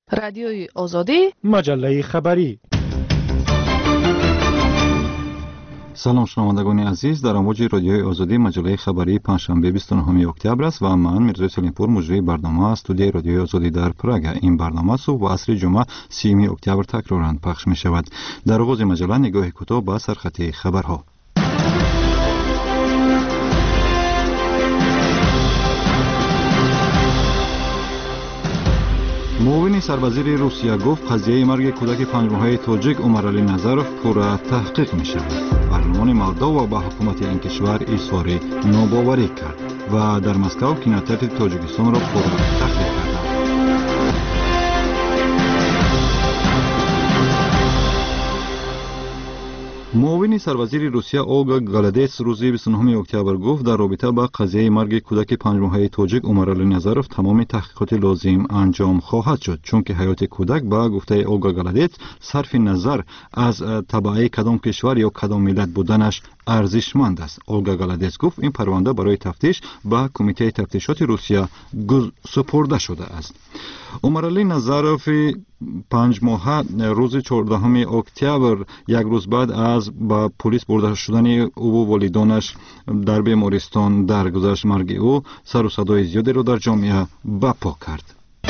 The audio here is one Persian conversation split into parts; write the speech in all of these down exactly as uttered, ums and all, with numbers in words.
رادیوی آزادی، مجله خبری. سلام شنوندگان عزیز، در امواج رادیوی آزادی مجله خبری پنجشنبه بیست و نهم اکتبر است و من میرزا سلیمپور مجری برنامه از استودیوی رادیوی آزادی در پراگ. این برنامه صبح و عصر جمعه سیوم اکتبر تکرارا پخش می شود. در آغاز مجله نگاه کوتاه به سرخط خبرها. معاون سروزیر روسیه گفت قضیه مرگ کودک پنج ماهه تاجیک عمرعلی نظروف پورا تحقیق می شود. پارلمان مولداوا با حکومت این کشور اظهار ناباوری کرد و در مسکو کینوتئاتر تاجیکستان را پورا تخلیه کرد. معاون سروزیر روسیه اولگا گالادتس روز بیست و نهم اکتبر گفت در رابطه با قضیه مرگ کودک پنج ماهه تاجیک عمرعلی نظروف تمام تحقیقات لازم انجام خواهد شد، چون که حیات کودک با گفته اولگا گالادتس صرف نظر از تبعه کدام کشور یا کدام ملت بودنش ارزشمند است. اولگا گالادتس گفت این پرونده برای تفتیش به کمیته تفتیشات روسیه سپرده شده است. عمرعلی نظروف پنج ماهه روز چهاردهم اکتبر یک روز بعد از با پلیس برده شدن او و والدانش در بیمارستان درگذشت. مرگ او سر و صدای زیادی را در جامعه برپا کرد.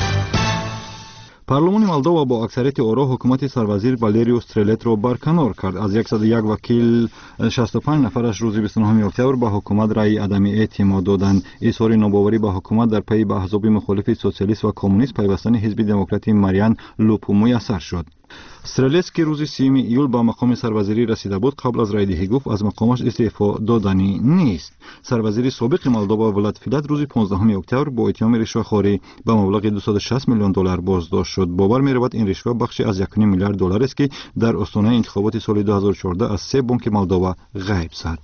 پارلمان مولداوا با اکثریت آرا حکومت سروزیر والریو استرلت را برکنار کرد. از صد و یک وکیل شصت و پنج نفرش روز بیست و نهم اکتبر به حکومت رأی عدم اعتماد دادند. اظهار ناباوری به حکومت در پی به احزاب مخالف سوسیالیست و کمونیست پیوستن حزب دموکراتی مریان لوپو میسر شد. استرلت که روز سیوم ایول به مقام سروزیری رسیده بود قبل از رایدهی گفت از مقامش استعفا دادنی نیست. سروزیر سابق مولداوا ولاد فیلت روز پانزدهم اکتبر با اتهام رشوه‌خواری به مبلغ دویست و شصت میلیون دلار بازداشت شد. باور می‌رود این رشوه بخشی از یک و نیم میلیارد دلار است که در آستانه انتخابات سال دو هزار و چهارده از سه بانک مولداوا غیب شد.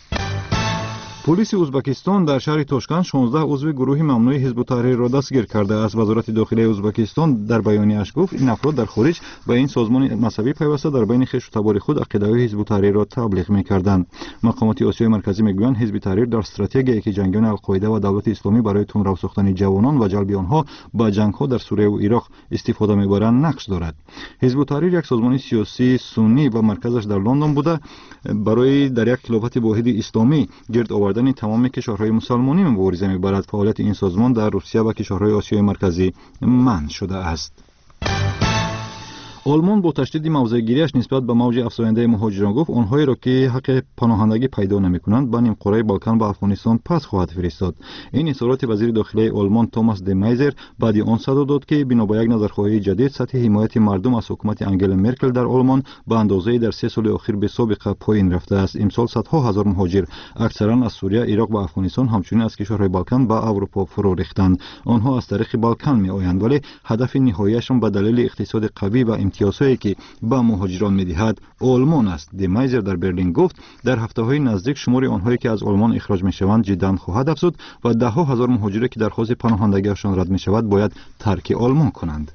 پلیس ازبکستان در شهر تاشکند شانزده عضو گروه ممنوع حزب التحریر را دستگیر کرده است. وزارت داخلی ازبکستان در بیانیه‌اش گفت این افراد در خارج به این سازمان مذهبی پیوسته در بین خویش و تبار خود عقیده‌های حزب التحریر را تبلیغ می‌کردند. مقامات آسیای مرکزی می‌گویند حزب تحریر در استراتژی که جنگیان القاعده و دولت اسلامی برای تندرو ساختن جوانان و جلب آنها به جنگ‌ها در سوریه و عراق استفاده می‌برند نقش دارد. حزب التحریر یک سازمان سیاسی سنی و مرکزش در لندن بوده برای در یک خلافت واحد اسلامی گرد آوردن تمام کشورهای مسلمانی مبارزه می‌برد. فعالیت این سازمان در روسیه و کشورهای آسیای مرکزی منع شده است. آلمان با تشدید موضع‌گیری‌اش نسبت به موج افزاینده مهاجران گفت آنهایی را که حق پناهندگی پیدا نمی‌کنند به نیمکره بالکان به افغانستان پس خواهد فرستاد. این اظهارات وزیر داخلی آلمان توماس دمایزر بعد آن صدا داد که بنا به یک نظرخواهی جدید سطح حمایت مردم از حکومت انگلا مرکل در آلمان به اندازه در سه سال اخیر به سابقه پایین رفته است. امسال صدها هزار مهاجر اکثرا از سوریه، عراق و افغانستان همچنین از کشورهای بالکان به اروپا فرو ریختند. آنها از طریق بالکان می‌آیند ولی هدف نهاییشان به دلیل اقتصاد قوی و امتیازهایی که به مهاجران می‌دهد آلمان است. دمایزر در برلین گفت در هفته‌های نزدیک شمار آنهایی که از آلمان اخراج می‌شوند جداً خواهد افزود و ده‌ها هزار مهاجری که درخواست پناهندگیشان رد می‌شود باید ترک آلمان کنند.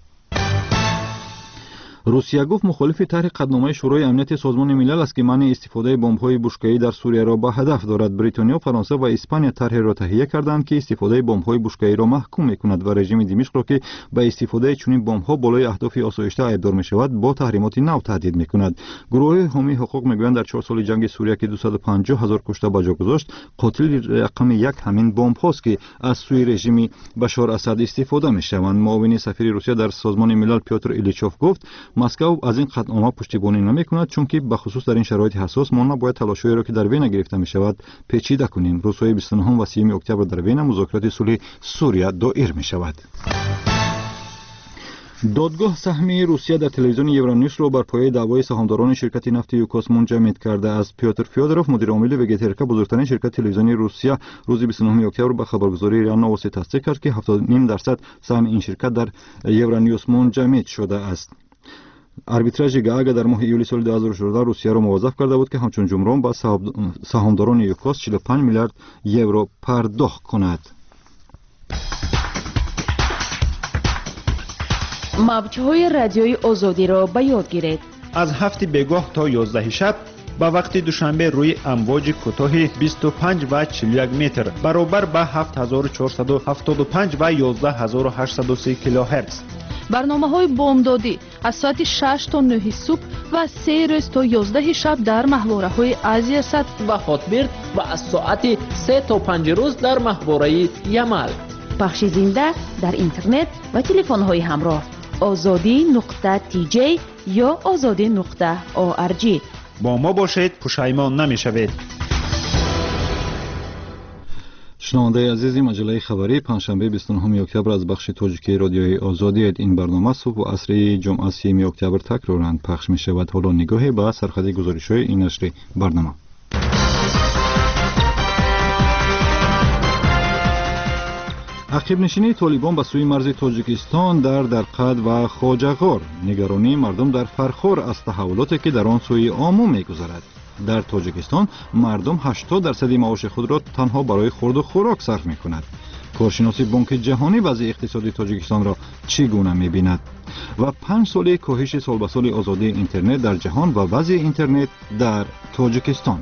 روسیه گفت مخالف طرح قطعنامه شورای امنیت سازمان ملل است که منع استفاده بمب‌های بشکه‌ای در سوریه را به هدف دارد. بریتانیا، فرانسه و اسپانیا طرح را تهیه کردند که استفاده بمب‌های بشکه‌ای را محکوم می‌کند و رژیم دمشق را که به استفاده چنین بمب‌ها بالای اهداف آسایشته ایبدار می‌شود با تحریمات نو تهدید می‌کند. گروه حامی حقوق می‌گویند در چهار سال جنگ سوریه که دویست و پنجاه هزار کشته به جا گذاشت قاتل رقم یک همین بمب‌هاست که از سوی رژیم بشار اسد استفاده می‌شوند. معاون سفیر روسیه در سازمان ملل پیوتر ایلیچوف گفت مسکو از این قطعنامه پشتیبانی نمی‌کند چون که به خصوص در این شرایط حساس ما نباید تلاش‌هایی را که در وین گرفته می‌شود پیچیده کنیم. روزهای بیست و نهم و سیوم اکتبر در وین مذاکرات صلح سوریه دایر می‌شود. دادگاه سهمی روسیه در تلویزیون یورونیوز را بر پایه دعوای سهامداران شرکت نفت یوکوس منجمد کرده است. پیوتر فیودروف مدیر عامل وگترکا بزرگترین شرکت تلویزیونی روسیه روز بیست و نهم اکتبر به خبرگزاری ریا نووستی تصدیق کرد که هفتاد و پنج درصد سهم این شرکت در یورونیوز منجمد شده است. آربیتراژ گاگا در ماه ایولی سال دو هزار و چهارده روسیه را موظف کرده بود که همچون جمران با سهامداران یوکوس چهل و پنج میلیارد یورو پرداخت کند. موج‌های رادیوی آزادی را به یاد گیرید. از هفت بگاه تا یازده شب با وقت دوشنبه روی امواج کوتاه بیست و پنج و چهل و یک متر برابر با هفت هزار و چهارصد و هفتاد و پنج و یازده هزار و هشتصد و سی کیلوهرتز. برنامه‌های بامدادی از ساعت شش تا نه صبح و سه روز تا یازده شب در ماهواره‌های آسیا صد و هاتبیرد و از ساعت سه تا پنج روز در ماهواره یمل. پخش زنده در اینترنت و تلفن‌های همراه آزادی نقطه تی جی یا آزادی نقطه او ار جی. با ما باشید، پشیمان نمی‌شوید. شنونده عزیزی، مجله خبری پنجشنبه بیست و نهم اکتبر از بخش تاجیکی رادیوی آزادی. این برنامه صبح و عصر جمعه سیوم اکتبر تکرارا پخش می شود. حالا نگاهی به سرخط گزارش‌های این نشر برنامه. عقب نشینی طالبان به سوی مرز تاجیکستان در درقد و خواجه‌غار، نگرانی مردم در فرخور از تحولاتی که در آن سوی آمو می‌گذرد. در تاجیکستان مردم هشتاد درصد معاش خود را تنها برای خورد و خوراک صرف می‌کند. کارشناسی بانک جهانی وضع اقتصادی تاجیکستان را چگونه می‌بیند؟ و پنج ساله کاهش سال به سال آزادی اینترنت در جهان و وضع اینترنت در تاجیکستان.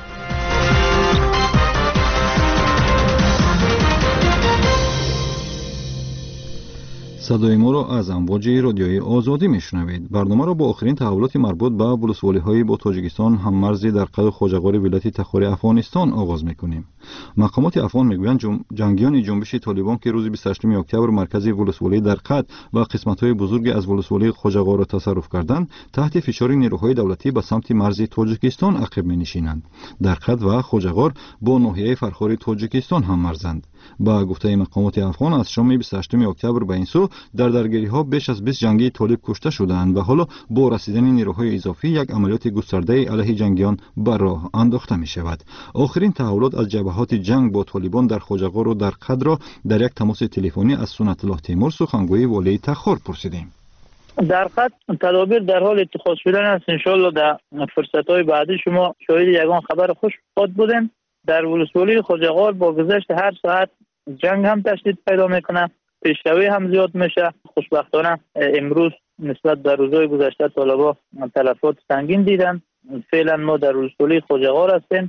صدای ما را از امواج رادیوی آزادی میشنوید. برنامه را با آخرین تحولات مربوط به ولسوالی‌های با تاجیکستان هم مرزی در قد خواجه‌غار ولایت تخار افغانستان آغاز میکنیم. مقامات افغان میگویند جم... جنگیان جنبش طالبان که روز بیست و هشتم اکتبر مرکز ولسوالی در قد و قسمت‌های بزرگی از ولسوالی خواجه‌غار را تصرف کردند، تحت فشار نیروهای دولتی به سمت مرز تاجیکستان عقب می‌نشینند. در قد و خواجه‌غار با ناحیه فرخار تاجیکستان هم مرزند. با گفته مقامات افغان از شام بیست و هشتم اکتبر به این سو در درگیری‌ها بیش از بیست جنگی طالب کشته شدند و حالا با رسیدن نیروهای اضافی یک عملیات گسترده علیه جنگیان بر راه انداخته می‌شود. آخرین تحولات از جبهات جنگ با طالبان در خواجه‌غار و در قد را در یک تماس تلفنی از سنت الله تیمور سخنگوی والی تخار پرسیدیم. در قد تدابیر در حال اتخاذ شدن است. انشالله در فرصت‌های بعدی شما شاهد یگان خبر خوش خود بودیم. در ولسوالی خواجه‌غار با گذشت هر ساعت جنگ هم تشدید پیدا میکنه، پیشروی هم زیاد میشه. خوشبختانه امروز نسبت به روزهای گذشته طالبا تلفات سنگین دیدن. فعلا ما در ولسوالی خواجه‌غار هستیم،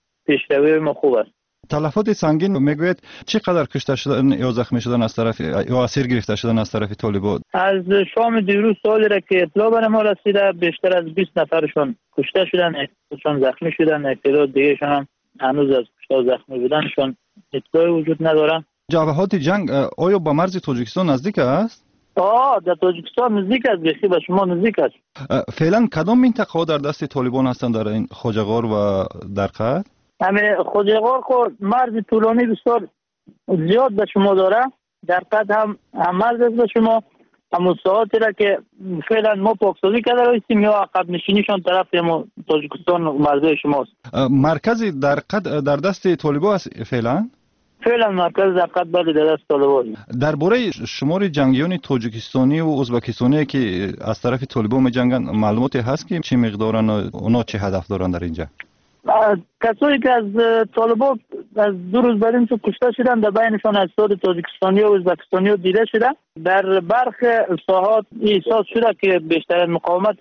پیشروی ما خوب است. تلفات سنگین میگوید چقدر کشته شدن یا زخمی شدن از طرف یا اسیر گرفته شدن از طرف طالبان؟ از شام دیروز سالی را که اطلاع بر ما رسیده بیشتر از بیست نفرشون کشته شدن، چون زخمی شدن. اطلاع دیگه شون هم هنوز از کشته زخمی بودنشون اطلاعی وجود ندارن. جبهات جنگ آیا با مرز تاجیکستان نزدیک است؟ آه در تاجیکستان نزدیک است، بخی به شما نزدیک است. فعلا کدام منطقه ها در دست طالبان هستند در این خواجه‌غار و در قد؟ همین خواجه‌غار خود مرز طولانی بسیار زیاد به شما داره. در قد هم هم مرز است به شما. همون ساعتی را که فعلا ما پاکسازی کرده رایستیم یا عقب نشینیشان طرف ما تاجیکستان مرزهای شماست. مرکز در قد در دست طالبان است فعلا؟ فعلا مرکز در قد بله در دست طالبان. درباره شمار جنگیان تاجیکستانی و ازبکستانی که از طرف طالبان می جنگند معلوماتی هست که چه مقدارن و اونا چه هدف دارن در اینجا؟ کسایی که از طالبان از دو روز بعد اینجا کشته شدن در بینشان اجساد تاجیکستانی و ازبکستانی دیده شده. در برخ ساحات احساس شده که بیشتر مقاومت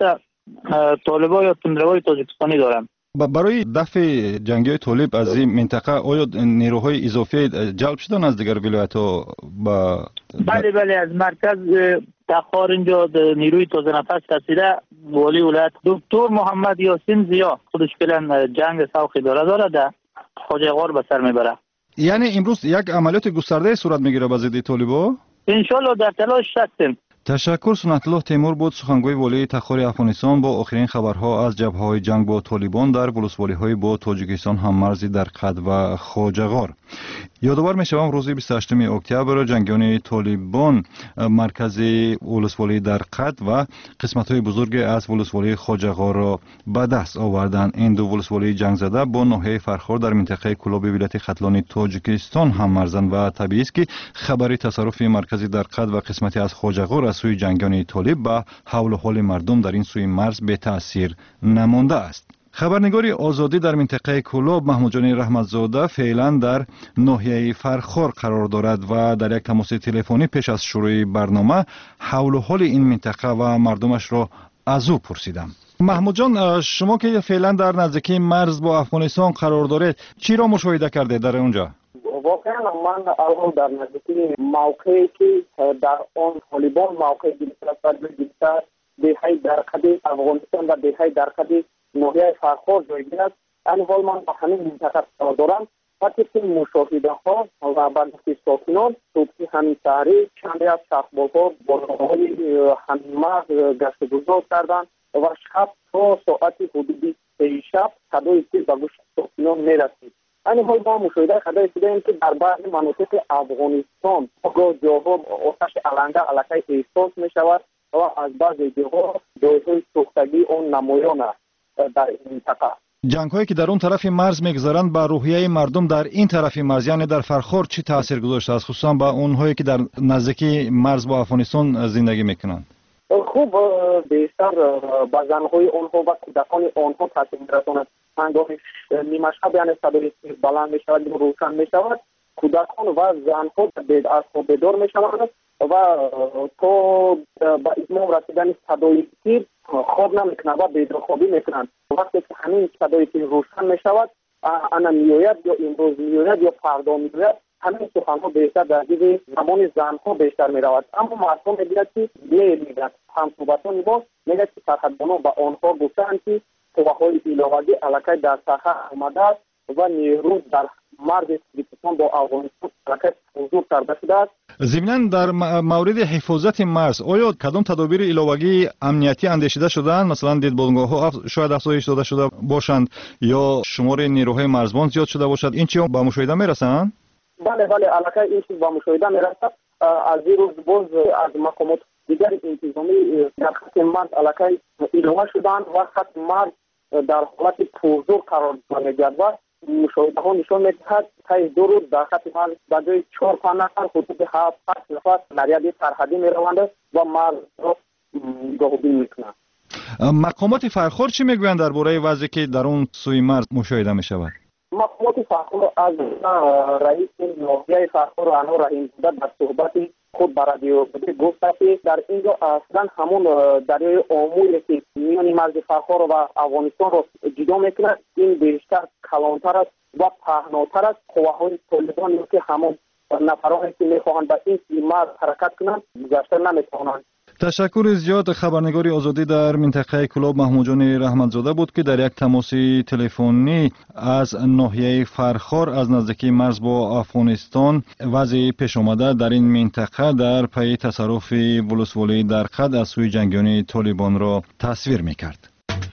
طالبان یا تندروای تاجیکستانی دارن. برای دفع جنگی طالب از این منطقه آیا نیروهای اضافی جلب شدن از دیگر ولایت‌ها؟ با بله بله از مرکز تخار اینجا نیروی تازه نفس رسیده. والی ولایت دکتر محمد یاسین زیا خودش فعلا جنگ سوخی داره داره در خواجه‌غار به سر میبره. یعنی امروز یک عملیات گسترده صورت میگیره با ضد طالبان؟ انشالله در تلاش هستیم. تشکر. سنت الله تیمور بود سخنگوی والی تخار افغانستان با آخرین خبرها از جبهه‌های جنگ با طالبان در ولسوالی‌های با تاجیکستان هم مرزی در قد و خواجه‌غار. یادآور می‌شوم روز بیست و هشتم اکتبر جنگیان طالبان مرکز ولسوالی در قد و قسمت‌های بزرگی از ولسوالی خواجه‌غار را به دست آوردند. این دو ولسوالی جنگ زده با ناحیه فرخار در منطقه کلاب ولایت ختلان تاجیکستان هم مرزند و طبیعی است که خبری تصرف مرکزی در قد و قسمتی از خواجه‌غار از سوی جنگیان طالب به حول و حال مردم در این سوی مرز به تأثیر نمانده است. خبرنگاری آزادی در منطقه کلاب محمود جان رحمتزاده فعلا در ناحیه فرخار قرار دارد و در یک تماس تلفنی پیش از شروع برنامه حول و حال این منطقه و مردمش را از او پرسیدم. محمود جان، شما که فعلا در نزدیکی مرز با افغانستان قرار دارید چی را مشاهده کرده در اونجا؟ واقعا من اول در نزدیکی موقعی که در آن طالبان موقع گرفته است بیشتر دهه درصد افغانستان و دهه درصد ناحیه فرخار جایگیر است. این حال من با همین منطقه کار دارم و طبق مشاهده ها و بررسی ساکنان صبحی همین شهری چندی از شخص‌ها بارهای همین گشت گذار کردند و شب تا ساعت حدود سه شب صدای تیر به گوش ساکنان میرسید. این حال ما مشاهده کرده ایم که در بعضی مناطق افغانستان گاه جاها آتش علنده علیه احساس می شود و از بعضی جاها جایهای سوختگی آن نمایان است در این منطقه. جنگ هایی که در اون طرف مرز میگذارند با روحیه مردم در این طرف مرز یعنی در فرخار چی تاثیر گذاشته است، خصوصا با اونهایی که در نزدیکی مرز با افغانستان زندگی میکنند؟ خوب بیشتر با زنهای آنها و کودکان آنها تاثیر میرساند. هنگامی نیمه شب یعنی صدای تیر بلند می شود و روشن می شود، کودکان و زنها از خواب بیدار می شوند و تا به اتمام رسیدن صدای تیر خواب نمیکنند و بیدارخوابی میکنند. وقتی که همین صدای تیر روشن می شود، انا میآید یا امروز میآید یا فردا میآید، همین سخنها بیشتر در دید زمان زنها بیشتر می رود. اما مردم میگوید که میگوید هم صحبتان ما میگوید که سرحدبانان به آنها گفتند که قوه‌های ایلاوگی علاقه در ساحه آمده است و نیرو در مرز پاکستان با افغانستان علاقه حضور کرده شده است. ضمناً در مورد حفاظت مرز آیا کدام تدابیر ایلاوگی امنیتی اندیشیده شدند؟ مثلا دیدبانگاه‌ها شاید افزایش داده شده باشند یا شمار نیروهای مرزبان زیاد شده باشد، این چی با مشاهده میرسند؟ بله بله علاقه این چیز با مشاهده میرسد. از این روز باز از مقامات دیگر انتظامی در خط مرز علاقه ایلاوه شدند و خط مرز در حالت پرزور قرار می‌گیرد و مشاهده ها نشان می‌دهد که دو روز در خط مرز به جای چهار پنج نفر حدود هفت هشت نفر نریاد سرحدی می‌روند و مرز را نگاهبینی می‌کنند. مقامات فرخار چی میگویند درباره وضعی که در اون سوی مرز مشاهده می‌شود؟ مقامات فرخار از رئیس ناحیه فرخار انور رحیم‌زاده در صحبت خود بر رادیو گفت که در اینجا اصلا همون دریای آمویی که میان مرز فرخار و افغانستان را جدا میکنه این بیشتر کلانتر است و پهناتر است. قوه‌های طالبان که همون نفرانی که میخواهند به این مرز حرکت کنند گذشته نمیتوانند. تشکر زیاد. خبرنگاری آزادی در منطقه کلاب محمود جان رحمتزاده بود که در یک تماس تلفنی از ناحیه فرخار از نزدیکی مرز با افغانستان وضع پیش آمده در این منطقه در پی تصرف ولسوالی در قد از سوی جنگیان طالبان را تصویر می‌کرد.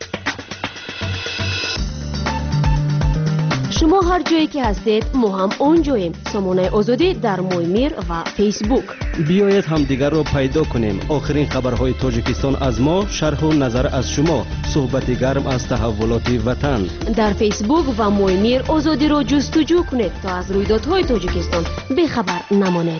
شما هر جایی که هستید ما هم اونجاییم. سامانه آزادی در مویمیر و فیسبوک. بیایید همدیگر را پیدا کنیم. آخرین خبرهای تاجیکستان از ما، شرح و نظر از شما، صحبت گرم از تحولات وطن. در فیسبوک و مویمیر آزادی را جستجو کنید تا از رویدادهای تاجیکستان بخبر نمانید.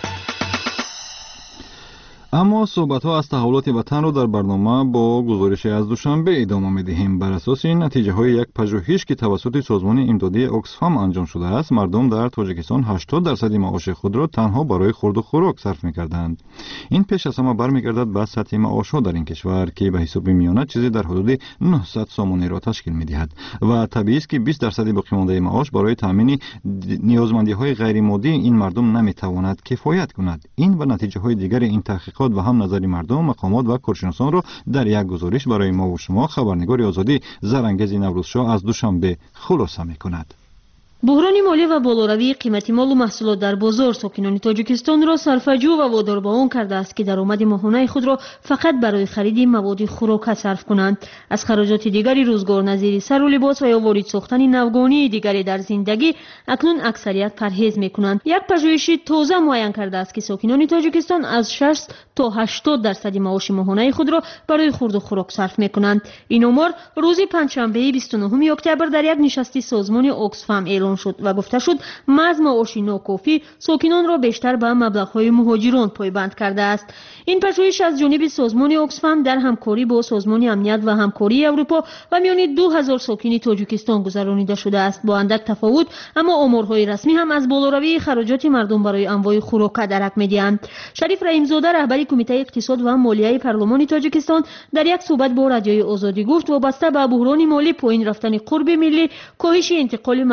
اما صحبت ها از تحولات وطن رو در برنامه با گزارش از دوشنبه ادامه می‌دهیم. بر اساس نتیجه های یک پژوهش که توسط سازمان امدادی اوکسفام انجام شده است، مردم در تاجیکستان هشتاد درصد معاش خود را تنها برای خورد و خوراک صرف می‌کردند. این پیش از همه برمیگردد به سطح معاش‌ها در این کشور که به حساب میانه چیزی در حدود نهصد سامانه را تشکیل می‌دهد و طبیعی است که بیست درصد باقی مانده معاش برای تامین نیازمندی‌های غیر مادی این مردم نمی‌تواند کفایت کند. این و نتیجه های دیگر این تحقیقات و هم نظر مردم، مقامات و کارشناسان را در یک گزارش برای ما و شما خبرنگار آزادی زرانگیز نوروزشاه از دوشنبه خلاصه می‌کند. بحران مالی و بالوروی قیمت مال و محصولات در بازار ساکنان تاجیکستان را صرفه‌جو و وادار به آن کرده است که درآمد ماهانه خود را فقط برای خرید مواد خوراک صرف کنند. از خراجات دیگری روزگار نظیر سر و لباس و یا وارد ساختن نوگانی دیگری در زندگی اکنون اکثریت پرهیز می‌کنند. یک پژوهش تازه معین کرده است که ساکنان تاجیکستان از شصت تا هشتاد درصد معاش ماهانه خود را برای خورد و خوراک صرف می‌کنند. این آمار روز پنجشنبه بیست و نهم اکتبر در یک نشست سازمان اوکسفام اعلام شد و گفته شد محض معاش ناکافی ساکنان را بیشتر به مبلغ‌های مهاجران پایبند کرده است. این پژوهش از جانب سازمان اوکسفام در همکاری با سازمان امنیت و همکاری اروپا و میان دو هزار ساکن تاجیکستان گذرانیده شده است. با اندک تفاوت اما آمارهای رسمی هم از بالاروی خراجات مردم برای انواع خوراک درک می‌دهند. شریف رحیم‌زاده رهبر کمیته اقتصاد و مالیه پارلمان تاجیکستان در یک صحبت با رادیوی آزادی گفت وابسته به بحران مالی پایین رفتن قرب ملی، کاهش انتقال مبلغ از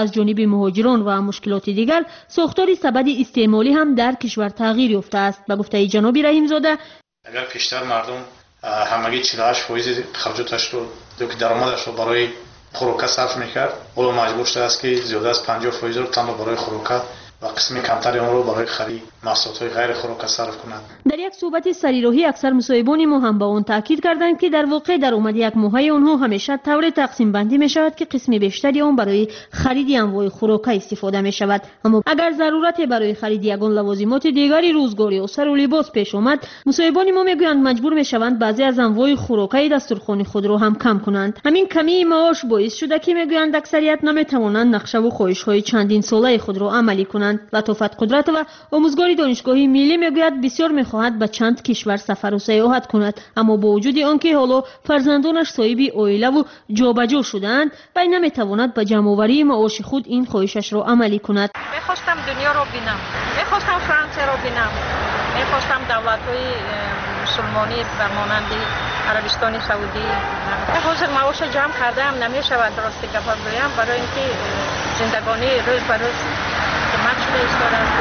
از جانب مهاجران و مشکلات دیگر، ساختار سبد استعمالی هم در کشور تغییر یافته است. به گفته جناب رحیم زاده، اگر پیشتر مردم همگی چهل و هشت فیصد خرجاتش رو که درآمدش رو برای خوراک صرف میکرد، حالا مجبور شده است که زیاده از پنجاه فیصد رو تنها برای خوراک و قسم کمتری آن رو برای خرید محصولات غیر خوراک صرف کنند. در یک صحبت سریراهی اکثر مصاحبان ما هم به آن تاکید کردند که در واقع درآمد یک ماهه آنها همیشه طور تقسیم بندی می شود که قسم بیشتری آن برای خرید انواع خوراک استفاده می شود. اما اگر ضرورت برای خرید یگان لوازمات دیگری روزگاری و سر و لباس پیش آمد، مصاحبان ما میگویند مجبور می شوند بعضی از انواع خوراک دسترخوان خود را هم کم کنند. همین کمی معاش باعث شده که میگویند اکثریت نمی توانند نقشه و خواهش های چندین ساله خود را عملی کنند. لطافت قدرت و آموزگار دانشگاهی ملی میگوید بسیار میخواهد به چند کشور سفر و سیاحت کند، اما با وجود آنکه حالا فرزندانش صاحب عائله و جابجا شده‌اند، وی نمیتواند به جمع‌آوری معاش خود این خواهشش را عملی کند. میخواستم دنیا را ببینم، میخواستم فرانسه را ببینم، میخواستم دولت‌های مسلمانی به مانند عربستان سعودی. حاضر معاش جمع کرده هم نمیشود درست گپ بگویم، برای اینکه زندگانی روز به روز مچ به ایستاده است.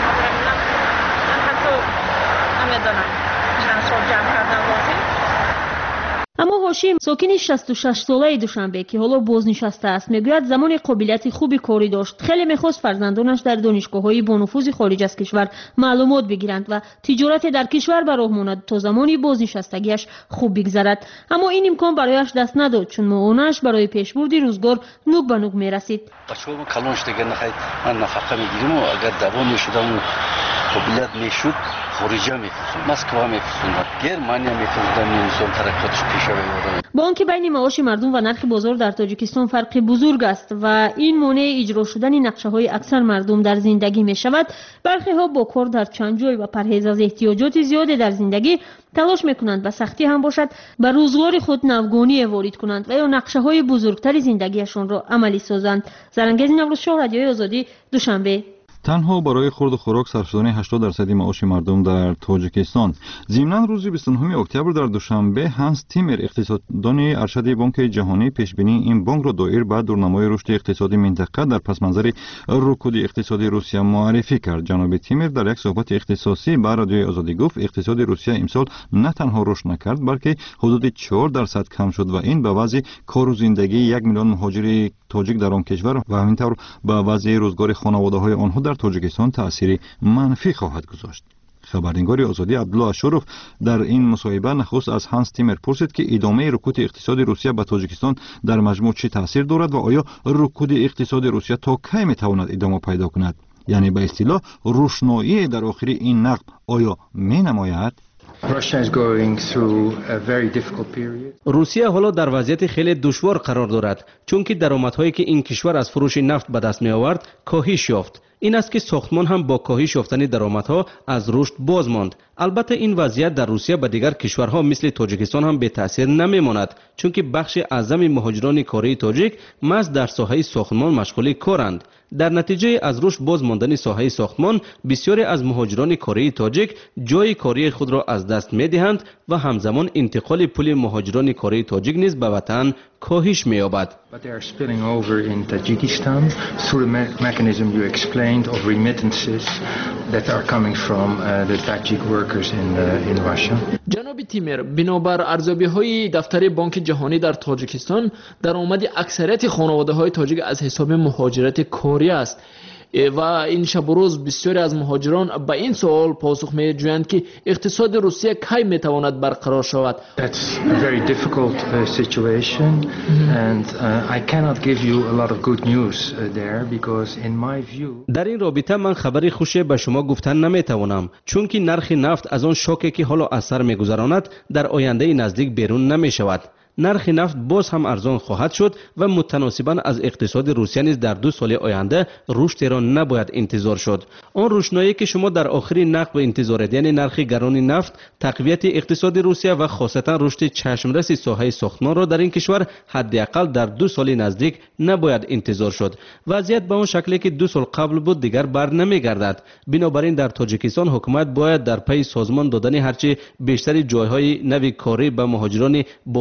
من حتی نمیدانم چند سال جمع کردن لازم. اما هاشم ساکن شصت و شش ساله دوشنبه که حالا بازنشسته است میگوید زمان قابلیت خوبی کاری داشت. خیلی میخواست فرزندانش در دانشگاه‌های با نفوذ خارج از کشور معلومات بگیرند و تجارت در کشور به راه ماند تا زمانی بازنشستگیش خوب بگذرد. اما این امکان برایش دست نداد چون معاونش برای پیشبرد روزگار نوک به نوک میرسید. بچه‌ها کلانش دیگه نخواهید من نفقه میگیرم و اگر دوام میشدم قابلیت میشد خارجه میفرستند، مسکو میفرستند، گرمانیا میفرستند، انسان ترقیاتش پیش ببرد. با آنکه بین معاش مردم و نرخ بازار در تاجیکستان فرق بزرگ است و این مانع اجرا شدن نقشه‌های اکثر مردم در زندگی میشود، برخی ها با کار در چند جای و پرهیز از احتیاجات زیاد در زندگی تلاش میکنند به سختی هم باشد به روزگار خود نوگانی وارد کنند و یا نقشه‌های بزرگتر زندگیشان را عملی سازند. زرنگیز نوروز شاه، رادیوی آزادی، دوشنبه. تنها برای خورد و خوراک صرف شدن هشتاد درصد معاش مردم در تاجیکستان. ضمناً روز بیست و نهم اکتبر در دوشنبه هانس تیمر اقتصاددان ارشد بانک جهانی پیشبینی این بانک را دایر به دورنمای رشد اقتصادی منطقه در پس منظر رکود اقتصادی روسیه معرفی کرد. جناب تیمر در یک صحبت اختصاصی با رادیوی آزادی گفت اقتصاد روسیه امسال نه تنها رشد نکرد بلکه حدود چهار درصد کم شد و این به وضع کار و زندگی یک میلیون مهاجر تاجیک در آن کشور و همینطور به وضع روزگار خانواده‌های آنها در تاجیکستان تأثیر منفی خواهد گذاشت. خبرنگار آزادی عبدالله اشرف در این مصاحبه نخست از هانس تیمر پرسید که ادامه رکود اقتصاد روسیه به تاجیکستان در مجموع چه تأثیر دارد و آیا رکود اقتصاد روسیه تا کی میتواند ادامه پیدا کند، یعنی به اصطلاح روشنایی در آخر این نقد آیا می نماید؟ روسیه حالا در وضعیت خیلی دشوار قرار دارد چون که درآمدهایی که این کشور از فروش نفت به دست می آورد کاهش یافت. این است که ساختمان هم با کاهش یافتن درآمدها از رشد باز ماند. البته این وضعیت در روسیه به دیگر کشورها مثل تاجیکستان هم به تاثیر نمی ماند چون که بخش اعظم مهاجران کاری تاجیک محض در ساحه ساختمان مشغول کارند. در نتیجه از رشد باز ماندن ساحه ساختمان بسیاری از مهاجران کاری تاجیک جای کاری خود را از دست می دهند و همزمان انتقال پول مهاجران کاری تاجیک نیز به وطن کاهش می یابد. But they are spilling over in Tajikistan through the me- mechanism you explained of remittances that are coming from uh, the Tajik workers in uh, in Russia. جناب تیمر، بنابر ارزیابی‌های دفتر بانک جهانی در تاجیکستان درآمد اکثریت خانواده‌های تاجیک از حساب مهاجرت کاری است و این شب و روز بسیاری از مهاجران به این سوال پاسخ می‌جویند که اقتصاد روسیه کی می‌تواند برقرار شود. That's a very difficult uh, situation and uh, I cannot give you a lot of good news uh, there because in my view در این رابطه من خبری خوشی به شما گفتن نمی‌توانم چون که نرخ نفت از آن شوکی که حالا اثر می‌گذراند در آینده نزدیک بیرون نمی‌شود. نرخ نفت باز هم ارزان خواهد شد و متناسباً از اقتصاد روسیه نیز در دو سال آینده رشد را نباید انتظار شد. آن روشنایی که شما در آخر نقد و انتظار یعنی نرخ گران نفت، تقویت اقتصاد روسیه و خاصتا رشد چشمرس ساحه ساختمان را در این کشور حداقل در دو سال نزدیک نباید انتظار شد. وضعیت به آن شکلی که دو سال قبل بود دیگر بر نمیگردد. بنابراین در تاجیکستان حکومت باید در پی سازمان دادن هرچه بیشتر جایهای نوی کاری به مهاجران بازپس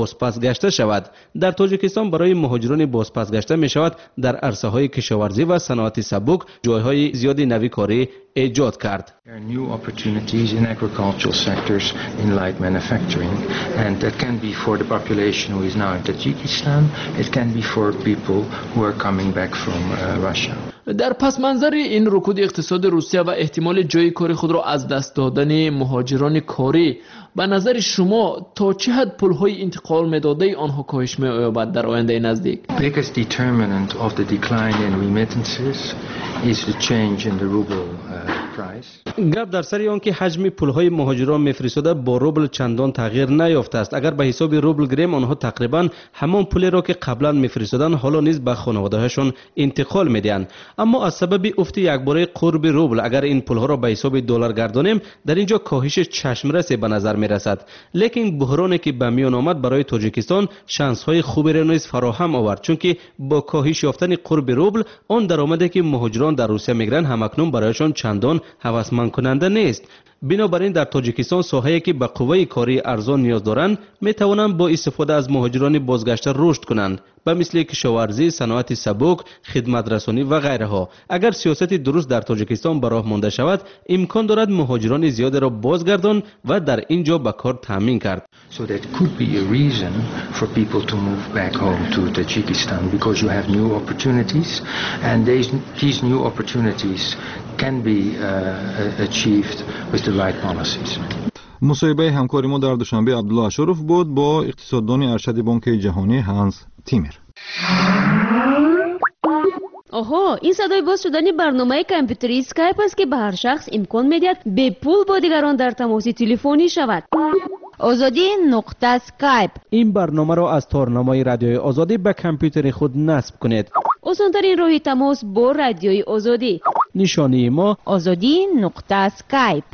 بازگشته شود. در تاجیکستان برای مهاجران بازپسگشته می شود در عرصه های کشاورزی و صنعت سبک جایهای زیادی نوی کاری ایجاد کرد. There are new opportunities in agricultural sectors, in light manufacturing, and that can be for the population who is now in Tajikistan, it can be for people who are coming back from uh, Russia. در پس منظر این رکود اقتصاد روسیه و احتمال جای کاری خود را از دست دادن مهاجران کاری، به نظر شما تا چه حد پولهای انتقال می‌داده آنها کاهش می‌یابد در آینده نزدیک؟ Biggest determinant of the decline in remittances is the change in the ruble uh, price. گپ در سر آن که حجم پولهای مهاجران میفرستاده با روبل چندان تغییر نیافته است. اگر به حساب روبل گریم آنها تقریبا همان پولی را که قبلا میفرستادن حالا نیز به خانواده‌هاشون انتقال میدهند. اما از سبب افت یکباره قرب روبل اگر این پولها را به حساب دلار گردانیم در اینجا کاهش چشمرس به نظر میرسد. لیکن بحرانی که به میان آمد برای تاجیکستان شانس های خوبی را نیز فراهم آورد، چون که با کاهش یافتن قرب روبل آن درآمدی که مهاجران در روسیه میگیرند همکنون برایشان چندان هوسمند کننده نیست. بنابراین در تاجیکستان ساحه‌ای که به قوه کاری ارزان نیاز دارند می توانند با استفاده از مهاجران بازگشته رشد کنند، به مثل کشاورزی، صنعت سبک، خدمت رسانی و غیره ها. اگر سیاست درست در تاجیکستان به راه مانده شود امکان دارد مهاجران زیاد را بازگردان و در اینجا به کار تامین کرد. So that could be a reason for people to move back home to Tajikistan because you have new opportunities and these, these new opportunities can be uh, achieved with the right policies. مصاحبه همکار ما در دوشنبه عبدالله اشرف بود با اقتصاددان ارشد بانک جهانی هانس تیمر. آها، این صدای باز شدن برنامه کامپیوتری اسکایپ است که به هر شخص امکان میدهد به پول با دیگران در تماس تلفنی شود. آزادی نقطه اسکایپ. این برنامه را از تارنمای رادیوی آزادی به کامپیوتر خود نصب کنید. آسان‌ترین راه تماس با رادیوی آزادی. نشانی ما آزادی نقطه اسکایپ.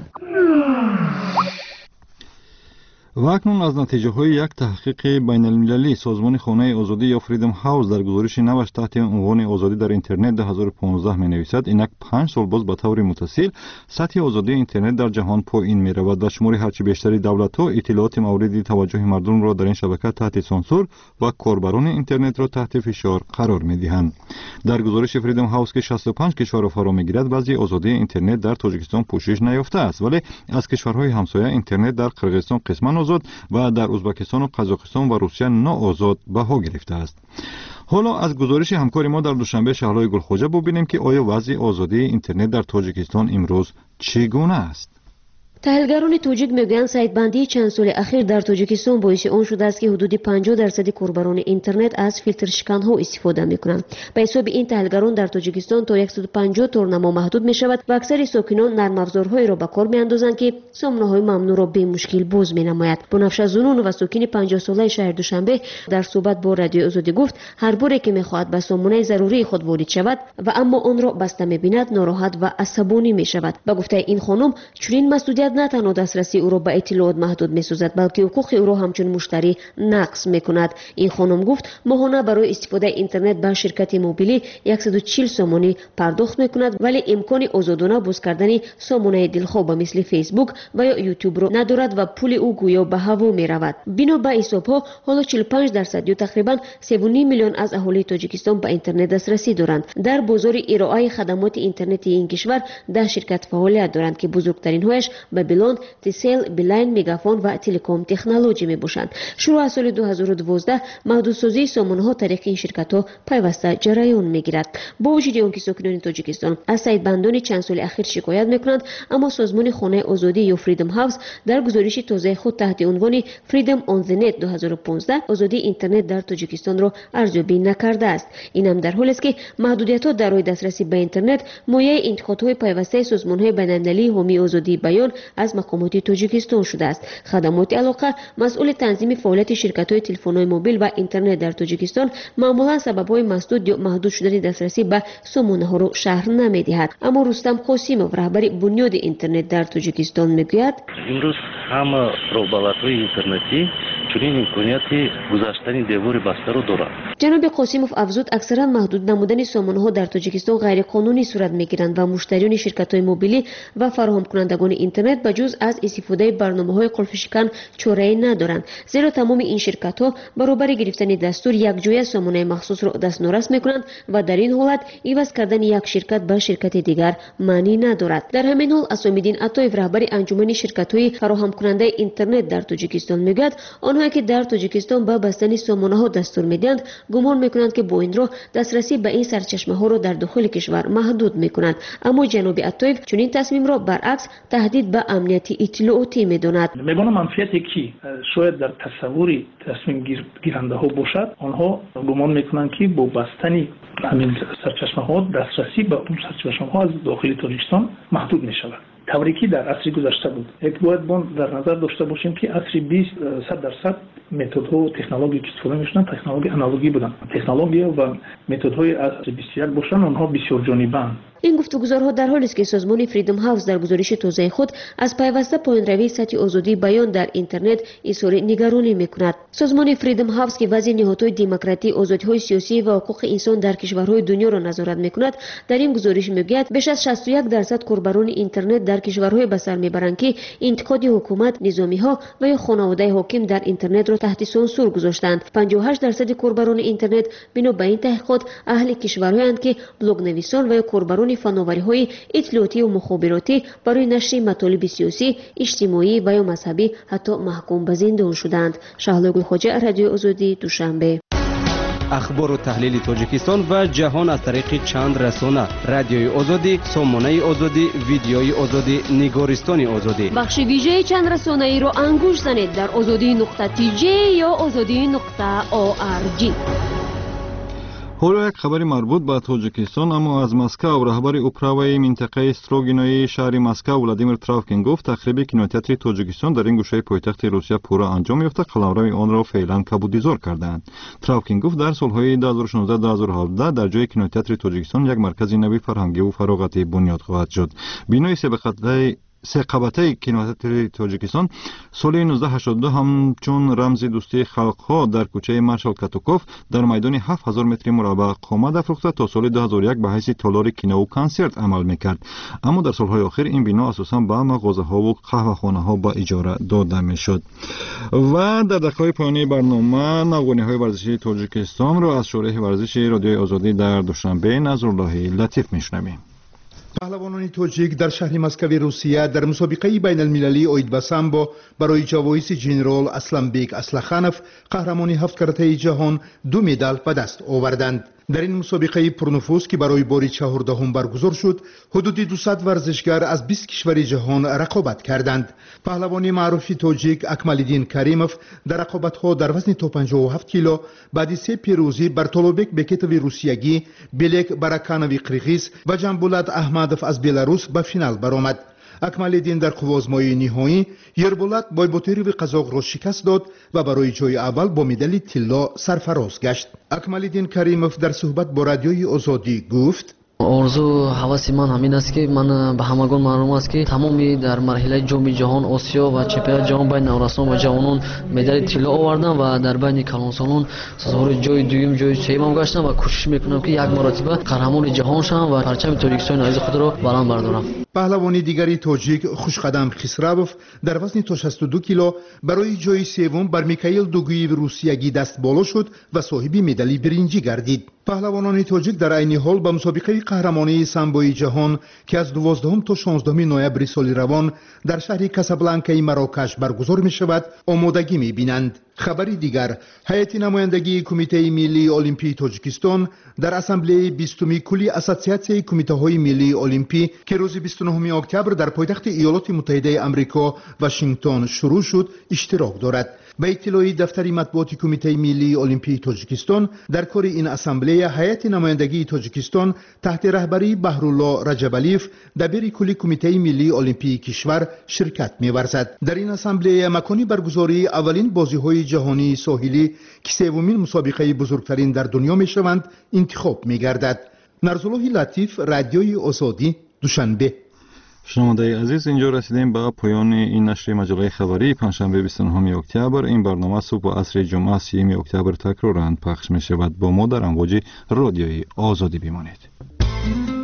و اکنون از نتیجه های یک تحقیق بین المللی سازمان خانه آزادی یا فریدم هاوس در گزارش نوش تحت عنوان آزادی در اینترنت دو هزار و پانزده می نویسد اینک پنج سال باز به طور متصل سطح آزادی اینترنت در جهان پایین می رود و شمار هرچی بیشتری دولت ها اطلاعات مورد توجه مردم را در این شبکه تحت سانسور و کاربران اینترنت را تحت فشار قرار می دهند. در گزارش فریدم هاوس که شصت و پنج کشور فرا می گیرد بعضی آزادی اینترنت در تاجیکستان پوشش نیافته است، ولی از کشورهای همسایه اینترنت در قرقیزستان قسما آزاد و در ازبکستان و قزاقستان و روسیه ناآزاد بها گرفته است. حالا از گزارش همکار ما در دوشنبه شهرهای گلخوجه ببینیم که آیا وضع آزادی اینترنت در تاجیکستان امروز چگونه است. تحلیلگران توجیک میگویند سایتبندی چند سال اخیر در تاجیکستان باعث آن شده است که حدود پنجاه درصد کاربران اینترنت از فیلتر شکن‌ها استفاده می‌کنند. به حساب این تحلیلگران در تاجیکستان تا صد و پنجاه تورنما محدود می‌شود و اکثر ساکنان نرم افزارهایی را به کار می‌اندازند که سامانه‌های ممنوع را به مشکل باز می‌نماید. بنفشه زنون و ساکن پنجاه ساله شهر دوشنبه در صحبت با رادیو آزادی گفت هر باری که می‌خواهد به سامانه ضروری خود وارد شود و اما آن را بسته می‌بیند ناراحت و عصبانی می‌شود. با گفته این خانم چنین مسئولیت نه تنها دسترسی او را به اطلاعات محدود می‌سازد بلکه حقوق او را همچون مشتری نقض می‌کند. این خانم گفت ماهانه برای استفاده اینترنت به شرکت موبیلی صد و چهل سومانی پرداخت می‌کند ولی امکان آزادانه باز کردن سامانه دلخواه مثل فیسبوک و یا یوتیوب را ندارد و پول او گویا به هوا می‌رود. بنا به حساب‌ها حالا چهل و پنج درصد یا تقریباً سه و نیم میلیون از اهالی تاجیکستان به اینترنت دسترسی دارند. در بازار ارائه خدمات اینترنتی این کشور ده شرکت فعالیت دارند که بزرگترین هایش بابلون، تیسل، بیلاین، میگافون و تلکام تکنولوژی میباشند. شروع از سال دو هزار و دوازده محدودسازی سامانه‌ها طریق این شرکت‌ها پیوسته جریان میگیرد. با وجود آنکه ساکنان تاجیکستان از سایتبندان چند سال اخیر شکایت میکنند اما سازمان خانه آزادی یا فریدم هاوس در گزارش تازه خود تحت عنوان فریدم آن دی نت دو هزار و پانزده آزادی اینترنت در تاجیکستان را ارزیابی نکرده است. این هم در حالی است که محدودیت‌ها در راه دسترسی به اینترنت مایه انتقادهای پیوسته سازمان‌های بین‌المللی حامی آزادی بیان از مقامات تاجیکستان شده است. خدمات علاقه مسئول تنظیم فعالیت شرکت‌های تلفن‌های موبیل و اینترنت در تاجیکستان معمولا سبب‌های مسدود یا محدود شدن دسترسی به سامانه‌ها را شرح نمی‌دهد. اما رستم قاسمov رهبر بنیاد اینترنت در تاجیکستان میگوید امروز همه رقابت‌های اینترنتی چنین امکانیتی گذاشتن دیوار بسته را دارند. جناب قاسموف افزود اکثرا محدود نمودن سامانه‌ها در تاجیکستان غیرقانونی صورت میگیرند و مشتریان شرکت‌های موبیلی و فراهم کنندگان اینترنت به جز از استفاده برنامه‌های قلف شکن چاره‌ای ندارند، زیرا تمام این شرکت‌ها برابر گرفتن دستور یکجایی سامانه مخصوص را دستنورس می‌کنند و در این حالت عوض کردن یک شرکت به شرکت دیگر معنی ندارد. در همین حال اسام‌الدین عطایف رهبر انجمن شرکت‌های فراهم کننده اینترنت در تاجیکستان میگوید آنهایی که در تاجیکستان به بستن سامانه‌ها دستور می‌دهند گمان می‌کنند که با این راه دسترسی به این سرچشمه‌ها را در داخل کشور محدود می‌کنند، اما جناب عطایف چنین تصمیم را برعکس تهدید به امنیت اطلاعاتی می‌داند. می‌گویم منفعتی که شاید در تصوری تصمیم گیرنده‌ها باشد، آنها گمان می‌کنند که با بستن همین سرچشمه‌ها دسترسی به اون سرچشمه‌ها از داخل تاجیکستان محدود می‌شود. طوری که در عصر گذشته بود. یک باید در نظر داشته باشیم که عصر بیست درصد متدها و تکنولوژی که استفاده می‌شدن تکنولوژی آنالوگی بودن. تکنولوژی و متدهای عصر بیست و یک باشن آنها بسیار جانبن. این گفتگوزارها در حالی است که سازمان فریدم هاوس در گزارش تازه خود از پیوسته پایان‌روی سطح آزادی بیان در اینترنت اظهار نگرانی می‌کند. سازمان فریدم هاوس که وضع نهادهای دموکراتی، آزادی‌های سیاسی و حقوق انسان در کشورهای دنیا را نظارت می‌کند، در این گزارش می‌گوید بیش از شصت و یک درصد کاربران اینترنت در کشورهای به سر می‌برند که انتقاد حکومت، نظامی‌ها و یا خانواده حاکم در اینترنت را تحت سانسور گذاشتند. پنجاه و هشت درصد کاربران اینترنت بنا به این تحقیقات اهل کشورهایند که بلاگ نویسان و یا کاربران فناوری‌های اطلاعاتی و مخابراتی برای نشر مطالب سیاسی، اجتماعی و یا مذهبی حتی محکوم به زندان شدند. شهلا گلخواجه، رادیو آزادی، دوشنبه. اخبار و تحلیل تاجیکستان و جهان از طریق چند رسانه: رادیوی آزادی، سامانه آزادی، ویدیوی آزادی، نگارستان آزادی. بخش ویژه چند رسانه ای را انگوش زنید در آزادی نقطه تی جی یا آزادی نقطه او آر جی. حالا یک خبر مربوط به تاجیکستان، اما از مسکو. رهبر اپراوی منطقه استروگینوی شهر مسکو ولادیمیر تراوکین گفت تخریب کینوتئاتر تاجیکستان در این گوشه پایتخت روسیه پورا انجام یافته، قلمرو آن را فعلا کبودیزار کردند. تراوکین گفت در سالهای دو هزار و شانزده تا دو هزار و هفده در جای کینوتئاتر تاجیکستان یک مرکز نوی فرهنگی و فراغتی بنیاد خواهد شد. بینای سبقت سه قبطه کینوتئاتر تاجیکستان سال نوزده هشتاد و دو همچون رمز دوستی خلقها در کوچه مارشال کاتوکوف در میدان هفت هزار متر مربع قامت افروخته تا سال دو هزار و یک به حیث تالار کینو و کنسرت عمل میکرد، اما در سالهای آخر این بنا اساساً به مغازه ها و قهوه‌خانه ها به اجاره داده میشد. و در دقایق پایانی برنامه نوگانی های ورزشی تاجیکستان را از شورای ورزش رادیوی آزادی در دوشنبه نظرالله لطیف میشنویم. پهلوانان تاجیک در شهر مسکو روسیه در مسابقه بین المللی اوید به سامبو برای جوایز جنرال اسلمبیک اسلخانوف قهرمانی هفت کرته جهان دو مدال به دست آوردند. در این مسابقه پرنفوذ که برای بار چهاردهم برگزار شد، حدود دویست ورزشگر از بیست کشور جهان رقابت کردند. پهلوان معروف تاجیک اکمالدین کریموف در رقابت‌ها در وزن تا پنجاه و هفت کیلو بعد سه پیروزی بر طالبک بکتوی روسیگی، بلک براکانوی قرقیز و جنبولت احمدوف از بلاروس به فینال برآمد. اکمالدین در قوازمای نهایی یربولت بایبوتریوی قزاق را شکست داد و برای جای اول با مدال طلا سرفراز گشت. اکمالدین کریموف در صحبت با رادیوی آزادی گفت: орзу ҳаваси ман ҳамин аст ки ман ба ҳамагон маълум аст ки тамоми дар марҳилаи ҷоми ҷаҳон осиё ва чемпионати ҷаҳон байни наврасон ва ҷавонон медали тилло овардам ва дар байни калонсолон созгори ҷои дуюм ҷои сеюмам гаштам ва кӯшиш мекунам ки як маротиба қаҳрамони ҷаҳон шавам ва парчами тоҷикистони азизи худро баланд бардорам. پهلوانی دیگری تاجیک خوشقدم خسروف در وزن تا شصت و دو کیلو برای جای سوم بر میکائیل دوگویو روسیگی دست بالا شد و صاحب مدال برنجی گردید. پهلوانان تاجیک در عین حال به مسابقه قهرمانی سامبوی جهان که از دوازدهم تا شانزدهم نوامبر سال روان در شهر کاسابلانکای مراکش برگزار می شود آمادگی می بینند. خبری دیگر، هیئت نمایندگی کمیته ملی المپی تاجیکستان در اسامبله بیستمی کلی اسوسیاسیون کمیته‌های ملی المپی که روز بیست و نهم اکتبر در پایتخت ایالات متحده آمریکا واشنگتن شروع شد اشتراک دارد. به اطلاع دفتر مطبوعات کمیته ملی المپی تاجیکستان در کار این اسامبله هیئت نمایندگی تاجیکستان تحت رهبری بهرالله رجبالیف دبیر کلی کمیته ملی المپی کشور شرکت می‌ورزد. در این اسامبله مکانی برگزاری اولین بازی‌های جهانی ساحلی که سومین مسابقه بزرگترین در دنیا می‌شوند انتخاب می‌گردد. نرزالله لطیف، رادیوی آزادی، دوشنبه. شنونده عزیز، اینجا رسیدیم به پایان این نشر مجله خبری پنجشنبه بیست و نهم اکتبر. این برنامه صبح و عصر جمعه سیوم اکتبر تکرارا پخش می شود. با ما در امواج رادیوی آزادی بمانید.